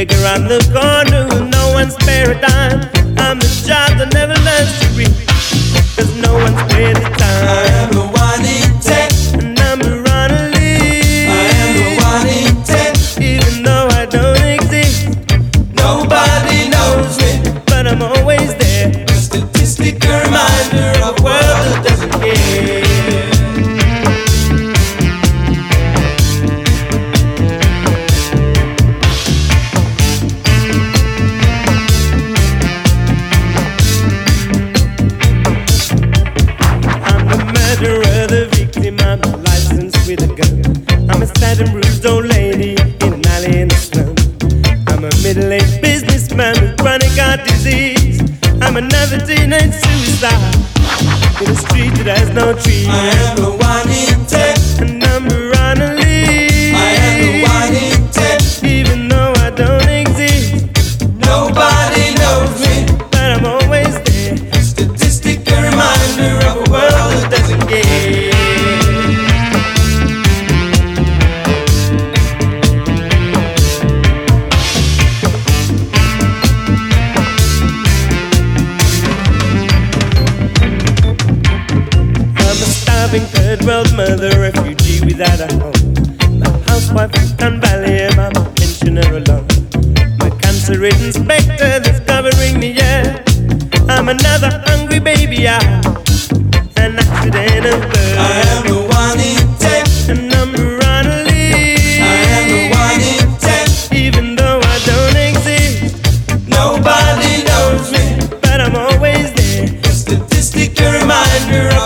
beggar on the corner with no one spare a dime. I'm the child that never learns to read, 'cause no one's wasting time. I am the one in 10. Number on a list. I am the one in 10. Even though I don't exist, Nobody knows me, but I'm always there. a statistic, a reminder of a world that doesn't care. I'm the murderer, the victim, I'm the license with a gun. I'm a sad and bruised old lady in an alley in the slum. I'm a middle-aged businessman with chronic heart disease. I'm another teenage suicide in a street that has no trees. I am the one in 10. A number on a list. I am the one in 10. Even though I don't exist, Nobody knows me, but I'm always there. a statistic, a reminder of a world that doesn't care. I'm a starving third world mother, refugee without a home. My housewife in Don Valley, and I'm a pensioner alone. My cancer-ridden specter that's covering me, yeah. I'm another hungry baby, an accident of birth. I am the one in 10. A number on a list. I am the one in 10. Even though I don't exist, Nobody knows me, but I'm always there. a statistic, a reminder of